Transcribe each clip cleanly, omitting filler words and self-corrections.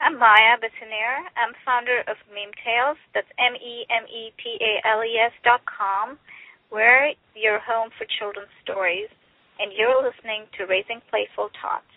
I'm Maya Bessonier. I'm founder of Meme Tales. That's MEMETALES.com. We're your home for children's stories, and you're listening to Raising Playful Tots.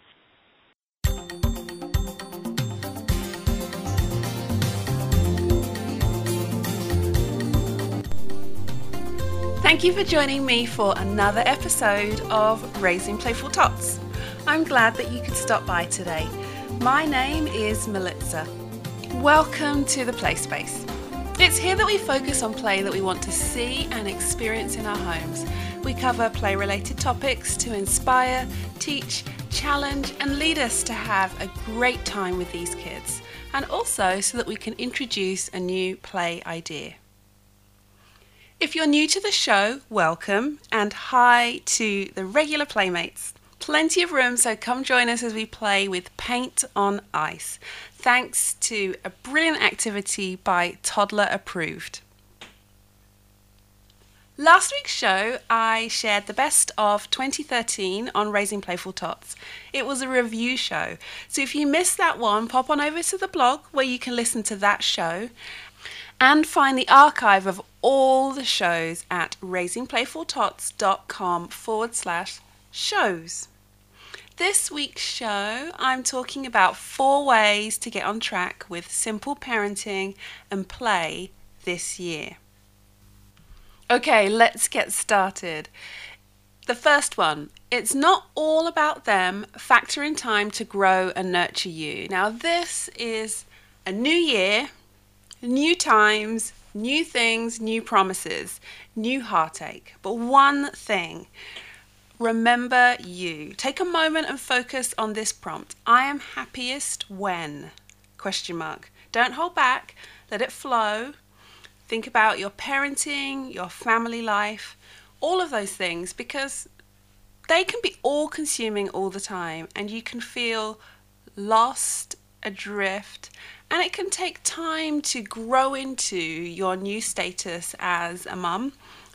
Thank you for joining me for another episode of Raising Playful Tots. I'm glad that you could stop by today. My name is Melitza. Welcome to the Play Space. It's here that we focus on play that we want to see and experience in our homes. We cover play-related topics to inspire, teach, challenge, and lead us to have a great time with these kids, and also so that we can introduce a new play idea. If you're new to the show, welcome, and hi to the regular playmates. Plenty of room, so come join us as we play with paint on ice, thanks to a brilliant activity by Toddler Approved. Last week's show, I shared the best of 2013 on Raising Playful Tots. It was a review show, so if you missed that one, pop on over to the blog where you can listen to that show and find the archive of all the shows at raisingplayfultots.com/shows. This week's show, I'm talking about 4 ways to get on track with simple parenting and play this year. Okay, let's get started. The first one, it's not all about them. Factor in time to grow and nurture you. Now, this is a new year, new times, new things, new promises, new heartache. But one thing, remember you. Take a moment and focus on this prompt. I am happiest when? ? Don't hold back. Let it flow. Think about your parenting, your family life, all of those things, because they can be all-consuming all the time, and you can feel lost, adrift, and it can take time to grow into your new status as a mum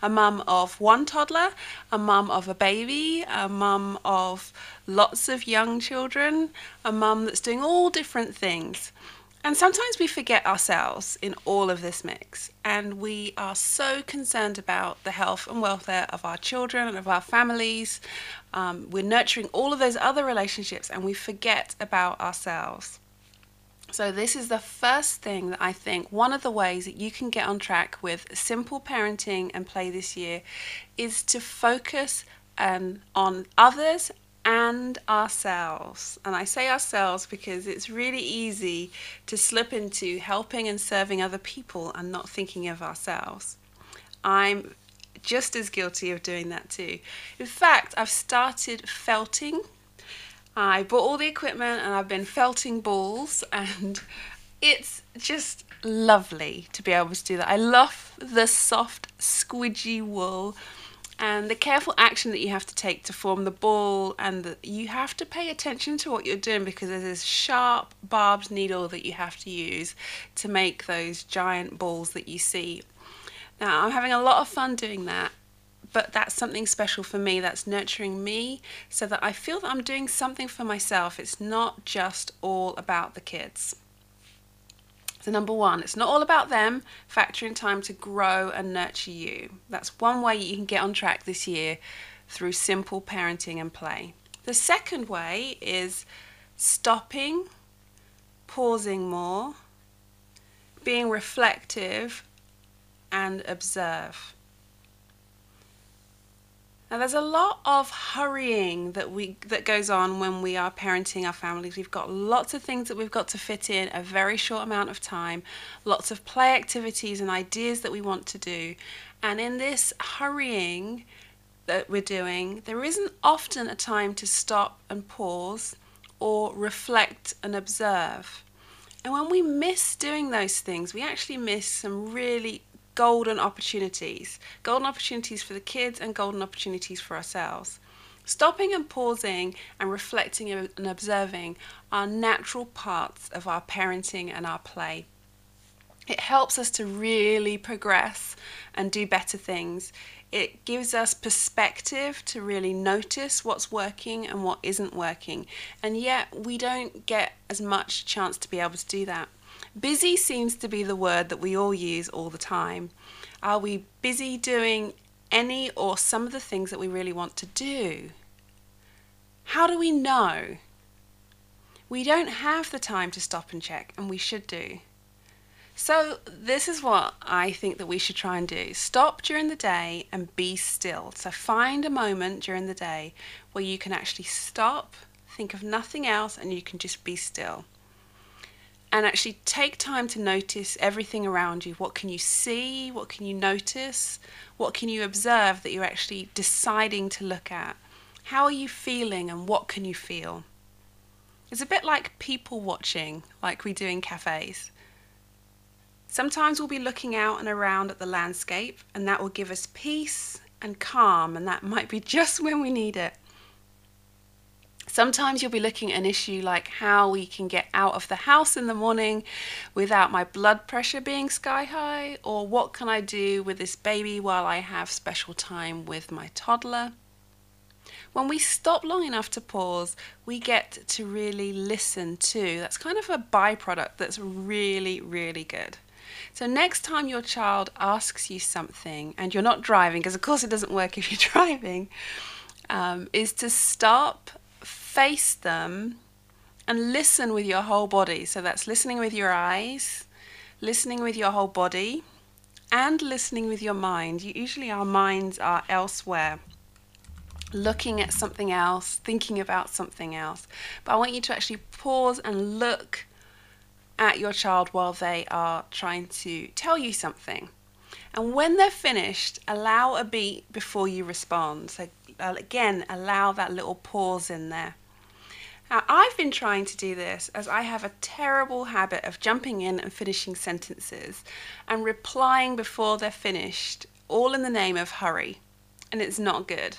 of one toddler, a mum of a baby, a mum of lots of young children, a mum that's doing all different things. And sometimes we forget ourselves in all of this mix, and we are so concerned about the health and welfare of our children and of our families. We're nurturing all of those other relationships, and we forget about ourselves. So this is the first thing that I think, one of the ways that you can get on track with simple parenting and play this year is to focus on others and ourselves. And I say ourselves because it's really easy to slip into helping and serving other people and not thinking of ourselves. I'm just as guilty of doing that too. In fact, I've started felting. I bought all the equipment and I've been felting balls, and it's just lovely to be able to do that. I love the soft, squidgy wool and the careful action that you have to take to form the ball, and you have to pay attention to what you're doing because there's this sharp barbed needle that you have to use to make those giant balls that you see. Now, I'm having a lot of fun doing that. But that's something special for me, that's nurturing me so that I feel that I'm doing something for myself. It's not just all about the kids. So number 1, it's not all about them. Factor in time to grow and nurture you. That's one way you can get on track this year through simple parenting and play. The second way is stopping, pausing more, being reflective, and observe. Now, there's a lot of hurrying that goes on when we are parenting our families. We've got lots of things that we've got to fit in a very short amount of time, lots of play activities and ideas that we want to do. And in this hurrying that we're doing, there isn't often a time to stop and pause or reflect and observe. And when we miss doing those things, we actually miss some really golden opportunities for the kids and golden opportunities for ourselves. Stopping and pausing and reflecting and observing are natural parts of our parenting and our play. It helps us to really progress and do better things. It gives us perspective to really notice what's working and what isn't working. And yet we don't get as much chance to be able to do that. Busy seems to be the word that we all use all the time. Are we busy doing any or some of the things that we really want to do? How do we know? We don't have the time to stop and check, and we should do. So this is what I think that we should try and do. Stop during the day and be still. So find a moment during the day where you can actually stop, think of nothing else, and you can just be still. And actually take time to notice everything around you. What can you see? What can you notice? What can you observe that you're actually deciding to look at? How are you feeling and what can you feel? It's a bit like people watching, like we do in cafes. Sometimes we'll be looking out and around at the landscape, and that will give us peace and calm, and that might be just when we need it. Sometimes you'll be looking at an issue like how we can get out of the house in the morning without my blood pressure being sky high, or what can I do with this baby while I have special time with my toddler. When we stop long enough to pause, we get to really listen too. That's kind of a byproduct that's really, really good. So next time your child asks you something and you're not driving, because of course it doesn't work if you're driving, is to stop, face them, and listen with your whole body. So that's listening with your eyes, listening with your whole body, and listening with your mind. Usually our minds are elsewhere, looking at something else, thinking about something else. But I want you to actually pause and look at your child while they are trying to tell you something. And when they're finished, allow a beat before you respond. So again, allow that little pause in there. Now, I've been trying to do this as I have a terrible habit of jumping in and finishing sentences and replying before they're finished, all in the name of hurry. And it's not good.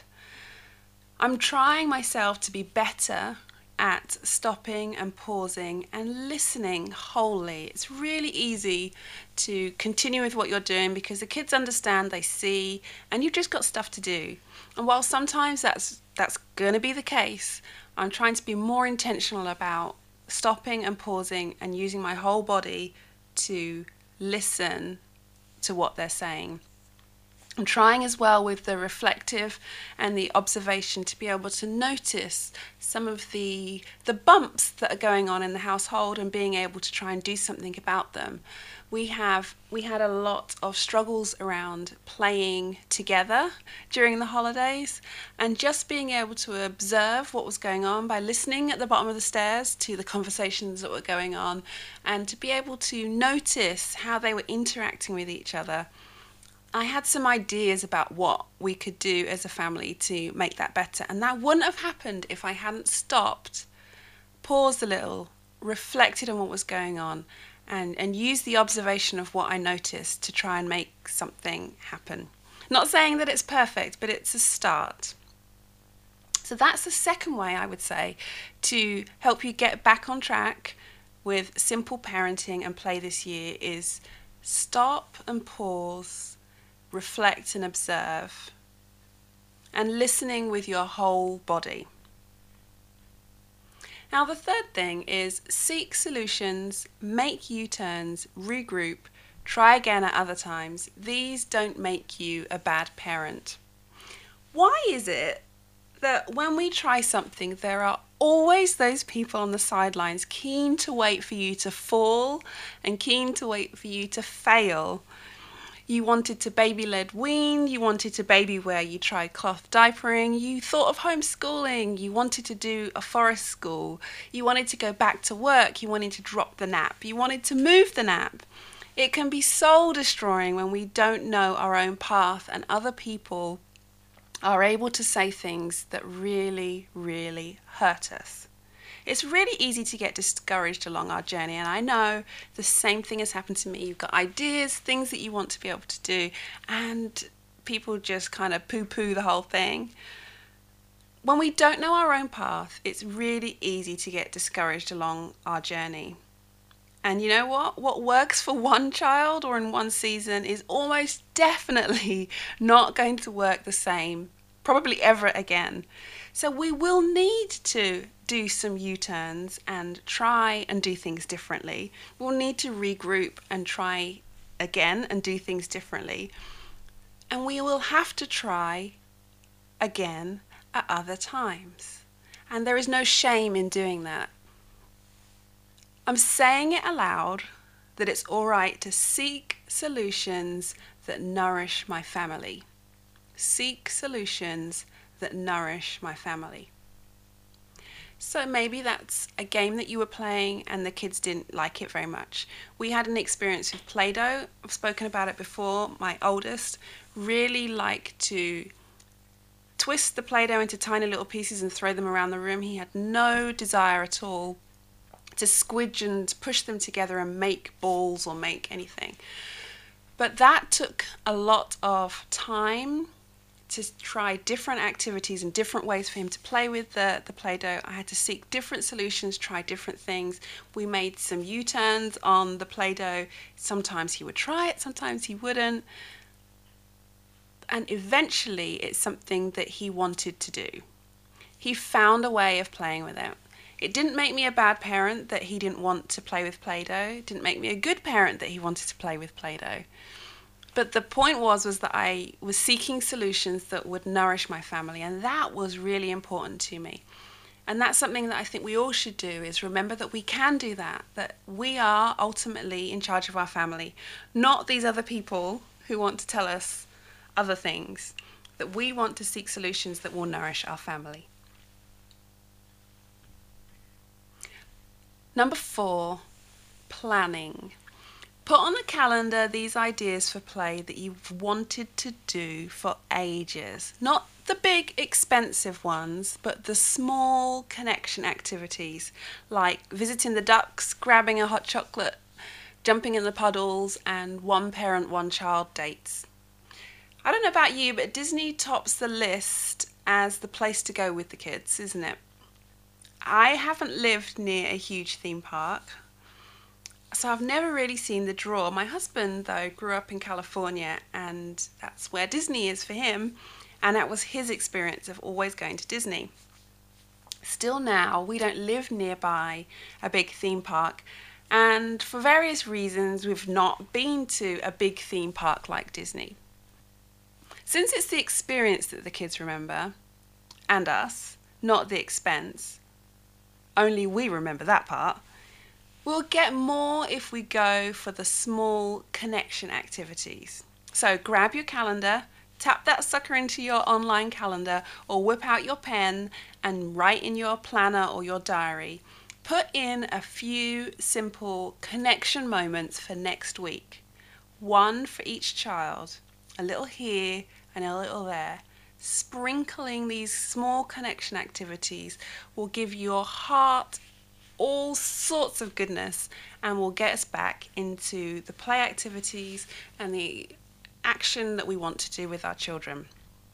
I'm trying myself to be better at stopping and pausing and listening wholly. It's really easy to continue with what you're doing because the kids understand, they see, and you've just got stuff to do. And while sometimes that's going to be the case, I'm trying to be more intentional about stopping and pausing and using my whole body to listen to what they're saying. I'm trying as well with the reflective and the observation to be able to notice some of the bumps that are going on in the household and being able to try and do something about them. We had a lot of struggles around playing together during the holidays, and just being able to observe what was going on by listening at the bottom of the stairs to the conversations that were going on, and to be able to notice how they were interacting with each other. I had some ideas about what we could do as a family to make that better, and that wouldn't have happened if I hadn't stopped, paused a little, reflected on what was going on, and used the observation of what I noticed to try and make something happen. Not saying that it's perfect, but it's a start. So that's the second way, I would say, to help you get back on track with simple parenting and play this year is stop and pause, reflect and observe, and listening with your whole body. Now the third thing is seek solutions, make U-turns, regroup, try again at other times. These don't make you a bad parent. Why is it that when we try something, there are always those people on the sidelines keen to wait for you to fall and keen to wait for you to fail? You wanted to baby-led wean, you wanted to baby wear, you tried cloth diapering, you thought of homeschooling, you wanted to do a forest school, you wanted to go back to work, you wanted to drop the nap, you wanted to move the nap. It can be soul destroying when we don't know our own path and other people are able to say things that really, really hurt us. It's really easy to get discouraged along our journey, and I know the same thing has happened to me. You've got ideas, things that you want to be able to do, and people just kind of poo-poo the whole thing. When we don't know our own path, it's really easy to get discouraged along our journey. And you know what? What works for one child or in one season is almost definitely not going to work the same, probably ever again. So we will need to do some U-turns and try and do things differently. We'll need to regroup and try again and do things differently. And we will have to try again at other times. And there is no shame in doing that. I'm saying it aloud that it's all right to seek solutions that nourish my family. Seek solutions that nourish my family. So maybe that's a game that you were playing and the kids didn't like it very much. We had an experience with Play-Doh. I've spoken about it before. My oldest really liked to twist the Play-Doh into tiny little pieces and throw them around the room. He had no desire at all to squidge and push them together and make balls or make anything. But that took a lot of time to try different activities and different ways for him to play with the Play-Doh. I had to seek different solutions, try different things. We made some U-turns on the Play-Doh. Sometimes he would try it, sometimes he wouldn't. And eventually it's something that he wanted to do. He found a way of playing with it. It didn't make me a bad parent that he didn't want to play with Play-Doh. It didn't make me a good parent that he wanted to play with Play-Doh. But the point was that I was seeking solutions that would nourish my family, and that was really important to me. And that's something that I think we all should do, is remember that we can do that we are ultimately in charge of our family, not these other people who want to tell us other things, that we want to seek solutions that will nourish our family. Number 4, planning. Put on the calendar these ideas for play that you've wanted to do for ages. Not the big expensive ones, but the small connection activities like visiting the ducks, grabbing a hot chocolate, jumping in the puddles, and one parent, one child dates. I don't know about you, but Disney tops the list as the place to go with the kids, isn't it? I haven't lived near a huge theme park, so I've never really seen the draw. My husband, though, grew up in California, and that's where Disney is for him, and that was his experience of always going to Disney. Still now, we don't live nearby a big theme park, and for various reasons, we've not been to a big theme park like Disney. Since it's the experience that the kids remember, and us, not the expense, only we remember that part, we'll get more if we go for the small connection activities. So grab your calendar, tap that sucker into your online calendar, or whip out your pen and write in your planner or your diary. Put in a few simple connection moments for next week. One for each child, a little here and a little there. Sprinkling these small connection activities will give your heart all sorts of goodness and will get us back into the play activities and the action that we want to do with our children.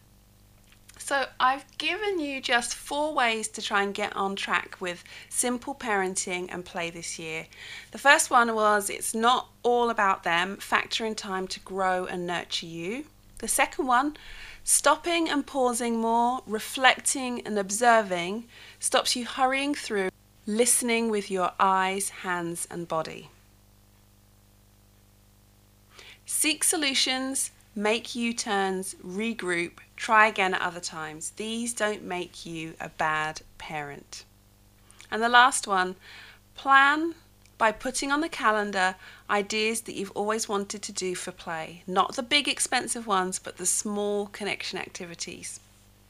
So I've given you just 4 ways to try and get on track with simple parenting and play this year. The first one was it's not all about them, factor in time to grow and nurture you. The second one, stopping and pausing more, reflecting and observing stops you hurrying through, listening with your eyes, hands and body. Seek solutions, make U-turns, regroup, try again at other times. These don't make you a bad parent. And the last one, plan by putting on the calendar ideas that you've always wanted to do for play. Not the big expensive ones, but the small connection activities.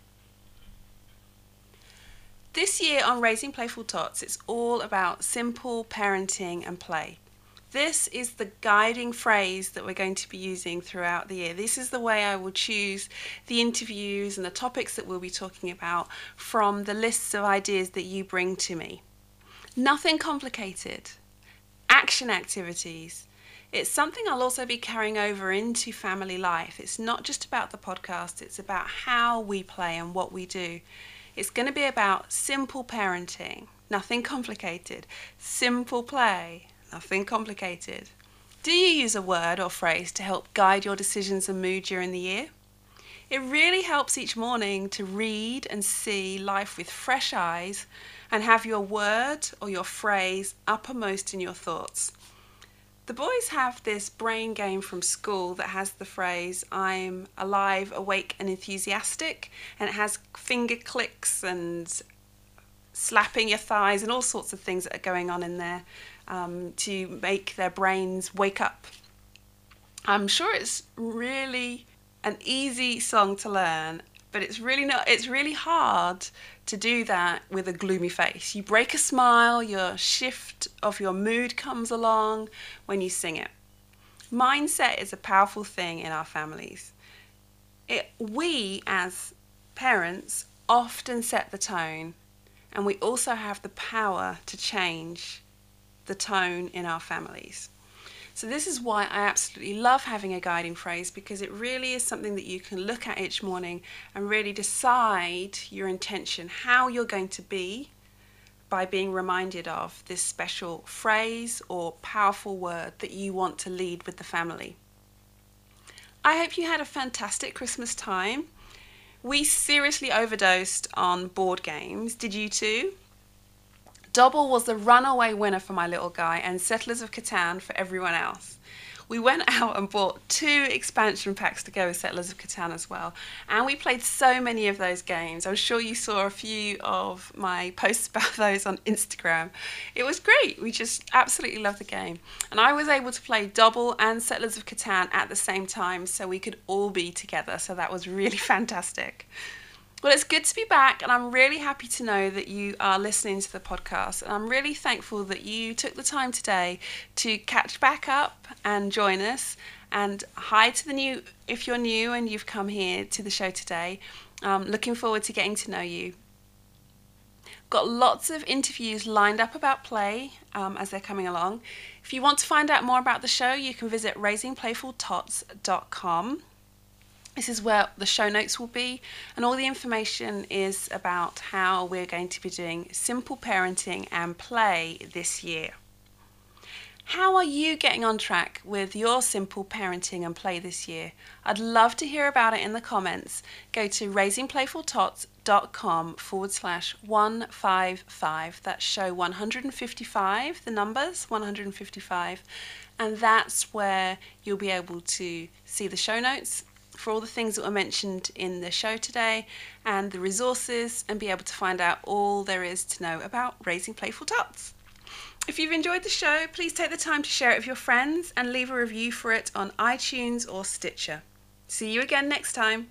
This year on Raising Playful Tots, it's all about simple parenting and play. This is the guiding phrase that we're going to be using throughout the year. This is the way I will choose the interviews and the topics that we'll be talking about from the lists of ideas that you bring to me. Nothing complicated. Action activities. It's something I'll also be carrying over into family life. It's not just about the podcast, it's about how we play and what we do. It's going to be about simple parenting, nothing complicated, simple play, Nothing complicated. Do you use a word or phrase to help guide your decisions and mood during the year? It really helps each morning to read and see life with fresh eyes and have your word or your phrase uppermost in your thoughts. The boys have this brain game from school that has the phrase, I'm alive, awake and enthusiastic, and it has finger clicks and slapping your thighs and all sorts of things that are going on in there to make their brains wake up. I'm sure it's really an easy song to learn, but it's really not. It's really hard to do that with a gloomy face. You break a smile, your shift of your mood comes along when you sing it. Mindset is a powerful thing in our families. We as parents often set the tone, and we also have the power to change the tone in our families. So this is why I absolutely love having a guiding phrase, because it really is something that you can look at each morning and really decide your intention, how you're going to be, by being reminded of this special phrase or powerful word that you want to lead with the family. I hope you had a fantastic Christmas time. We seriously overdosed on board games. Did you too? Dobble was the runaway winner for my little guy, and Settlers of Catan for everyone else. We went out and bought 2 expansion packs to go with Settlers of Catan as well, and we played so many of those games. I'm sure you saw a few of my posts about those on Instagram. It was great. We just absolutely loved the game. And I was able to play Dobble and Settlers of Catan at the same time, so we could all be together, so that was really fantastic. Well, it's good to be back, and I'm really happy to know that you are listening to the podcast, and I'm really thankful that you took the time today to catch back up and join us. And hi to the new, if you're new and you've come here to the show today. Looking forward to getting to know you. Got lots of interviews lined up about play as they're coming along. If you want to find out more about the show, you can visit raisingplayfultots.com. This is where the show notes will be, and all the information is about how we're going to be doing simple parenting and play this year. How are you getting on track with your simple parenting and play this year? I'd love to hear about it in the comments. Go to raisingplayfultots.com/155. That's show 155, the numbers 155, and that's where you'll be able to see the show notes for all the things that were mentioned in the show today and the resources, and be able to find out all there is to know about Raising Playful Tots. If you've enjoyed the show, please take the time to share it with your friends and leave a review for it on iTunes or Stitcher. See you again next time.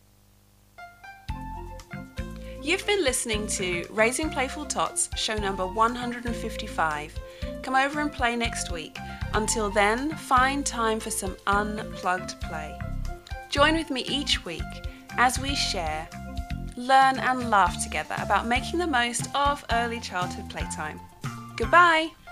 You've been listening to Raising Playful Tots, show number 155. Come over and play next week. Until then, find time for some unplugged play. Join with me each week as we share, learn and laugh together about making the most of early childhood playtime. Goodbye!